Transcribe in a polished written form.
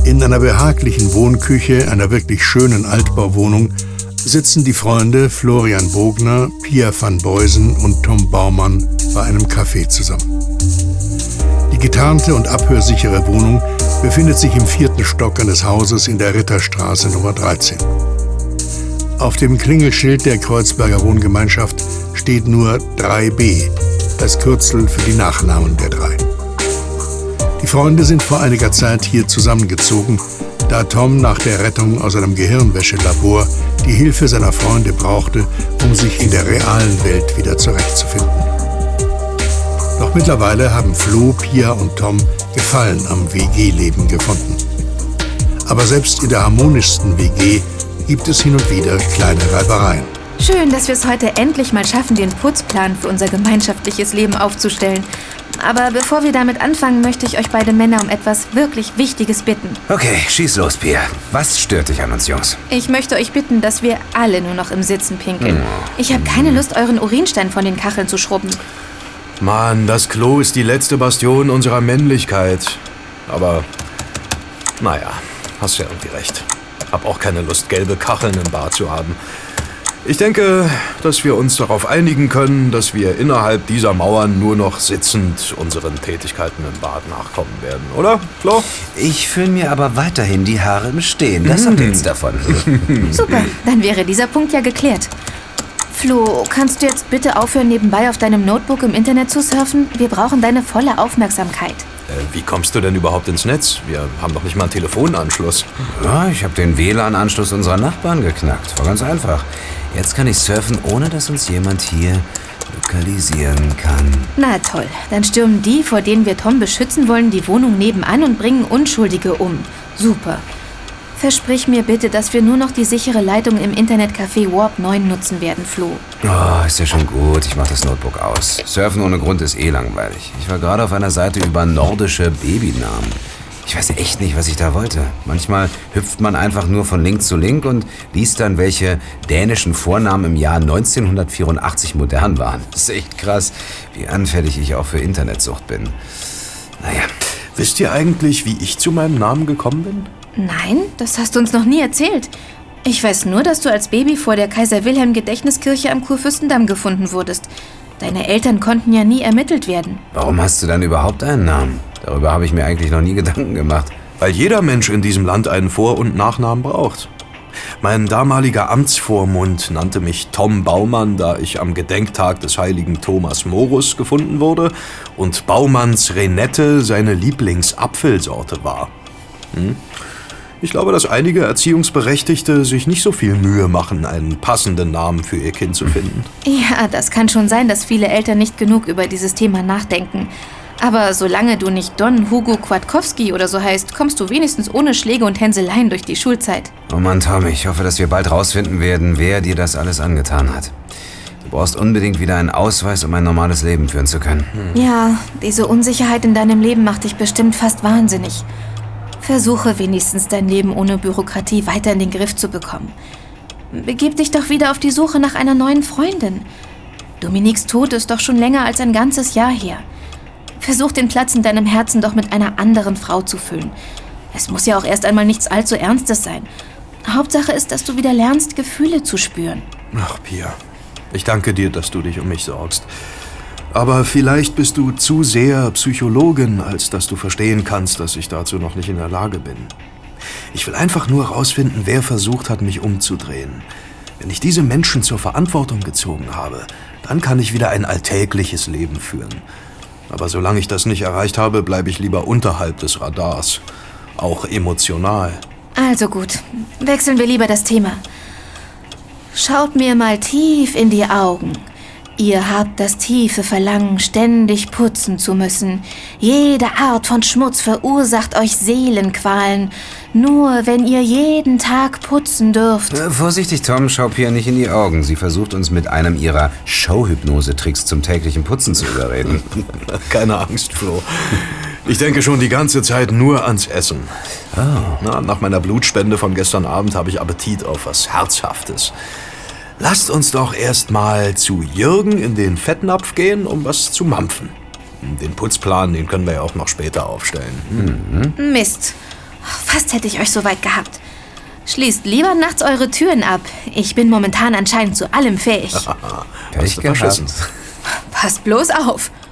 In einer behaglichen Wohnküche einer wirklich schönen Altbauwohnung sitzen die Freunde Florian Bogner, Pia van Beusen und Tom Baumann bei einem Café zusammen. Die getarnte und abhörsichere Wohnung befindet sich im 4. Stock eines Hauses in der Ritterstraße Nummer 13. Auf dem Klingelschild der Kreuzberger Wohngemeinschaft steht nur 3b, das Kürzel für die Nachnamen der drei. Die Freunde sind vor einiger Zeit hier zusammengezogen, da Tom nach der Rettung aus einem Gehirnwäschelabor die Hilfe seiner Freunde brauchte, um sich in der realen Welt wieder zurechtzufinden. Doch mittlerweile haben Flo, Pia und Tom Gefallen am WG-Leben gefunden. Aber selbst in der harmonischsten WG gibt es hin und wieder kleine Reibereien. Schön, dass wir es heute endlich mal schaffen, den Putzplan für unser gemeinschaftliches Leben aufzustellen. Aber bevor wir damit anfangen, möchte ich euch beide Männer um etwas wirklich Wichtiges bitten. Okay, schieß los, Pia. Was stört dich an uns Jungs? Ich möchte euch bitten, dass wir alle nur noch im Sitzen pinkeln. Ich habe keine Lust, euren Urinstein von den Kacheln zu schrubben. Mann, das Klo ist die letzte Bastion unserer Männlichkeit. Aber, naja, hast ja irgendwie recht. Hab auch keine Lust, gelbe Kacheln im Bad zu haben. Ich denke, dass wir uns darauf einigen können, dass wir innerhalb dieser Mauern nur noch sitzend unseren Tätigkeiten im Bad nachkommen werden, oder, Flo? Ich föhne mir aber weiterhin die Haare im Stehen. Das habt ihr jetzt davon. Super, dann wäre dieser Punkt ja geklärt. Flo, kannst du jetzt bitte aufhören, nebenbei auf deinem Notebook im Internet zu surfen? Wir brauchen deine volle Aufmerksamkeit. Wie kommst du denn überhaupt ins Netz? Wir haben doch nicht mal einen Telefonanschluss. Ja, ich habe den WLAN-Anschluss unserer Nachbarn geknackt. War ganz einfach. Jetzt kann ich surfen, ohne dass uns jemand hier lokalisieren kann. Na toll, dann stürmen die, vor denen wir Tom beschützen wollen, die Wohnung nebenan und bringen Unschuldige um. Super. Versprich mir bitte, dass wir nur noch die sichere Leitung im Internetcafé Warp 9 nutzen werden, Flo. Oh, ist ja schon gut. Ich mach das Notebook aus. Surfen ohne Grund ist eh langweilig. Ich war gerade auf einer Seite über nordische Babynamen. Ich weiß echt nicht, was ich da wollte. Manchmal hüpft man einfach nur von Link zu Link und liest dann, welche dänischen Vornamen im Jahr 1984 modern waren. Das ist echt krass, wie anfällig ich auch für Internetsucht bin. Naja. Wisst ihr eigentlich, wie ich zu meinem Namen gekommen bin? Nein, das hast du uns noch nie erzählt. Ich weiß nur, dass du als Baby vor der Kaiser-Wilhelm-Gedächtniskirche am Kurfürstendamm gefunden wurdest. Deine Eltern konnten ja nie ermittelt werden. Warum hast du dann überhaupt einen Namen? Darüber habe ich mir eigentlich noch nie Gedanken gemacht. Weil jeder Mensch in diesem Land einen Vor- und Nachnamen braucht. Mein damaliger Amtsvormund nannte mich Tom Baumann, da ich am Gedenktag des heiligen Thomas Morus gefunden wurde und Baumanns Renette seine Lieblingsapfelsorte war. Ich glaube, dass einige Erziehungsberechtigte sich nicht so viel Mühe machen, einen passenden Namen für ihr Kind zu finden. Ja, das kann schon sein, dass viele Eltern nicht genug über dieses Thema nachdenken. Aber solange du nicht Don Hugo Kwiatkowski oder so heißt, kommst du wenigstens ohne Schläge und Hänseleien durch die Schulzeit. Oh Mann, Tom, ich hoffe, dass wir bald rausfinden werden, wer dir das alles angetan hat. Du brauchst unbedingt wieder einen Ausweis, um ein normales Leben führen zu können. Ja, diese Unsicherheit in deinem Leben macht dich bestimmt fast wahnsinnig. Versuche wenigstens dein Leben ohne Bürokratie weiter in den Griff zu bekommen. Begib dich doch wieder auf die Suche nach einer neuen Freundin. Dominiques Tod ist doch schon länger als ein ganzes Jahr her. Versuch den Platz in deinem Herzen doch mit einer anderen Frau zu füllen. Es muss ja auch erst einmal nichts allzu Ernstes sein. Hauptsache ist, dass du wieder lernst, Gefühle zu spüren. Ach, Pia, ich danke dir, dass du dich um mich sorgst. Aber vielleicht bist du zu sehr Psychologin, als dass du verstehen kannst, dass ich dazu noch nicht in der Lage bin. Ich will einfach nur herausfinden, wer versucht hat, mich umzudrehen. Wenn ich diese Menschen zur Verantwortung gezogen habe, dann kann ich wieder ein alltägliches Leben führen. Aber solange ich das nicht erreicht habe, bleibe ich lieber unterhalb des Radars. Auch emotional. Also gut, wechseln wir lieber das Thema. Schaut mir mal tief in die Augen. Ihr habt das tiefe Verlangen, ständig putzen zu müssen. Jede Art von Schmutz verursacht euch Seelenqualen. Nur wenn ihr jeden Tag putzen dürft. Vorsichtig, Tom, schau Pia nicht in die Augen. Sie versucht uns mit einem ihrer Showhypnose-Tricks zum täglichen Putzen zu überreden. Keine Angst, Flo. Ich denke schon die ganze Zeit nur ans Essen. Nach meiner Blutspende von gestern Abend habe ich Appetit auf was Herzhaftes. Lasst uns doch erst mal zu Jürgen in den Fettnapf gehen, um was zu mampfen. Den Putzplan, den können wir ja auch noch später aufstellen. Mist. Fast hätte ich euch so weit gehabt. Schließt lieber nachts eure Türen ab. Ich bin momentan anscheinend zu allem fähig. Pech gehabt. Passt bloß auf.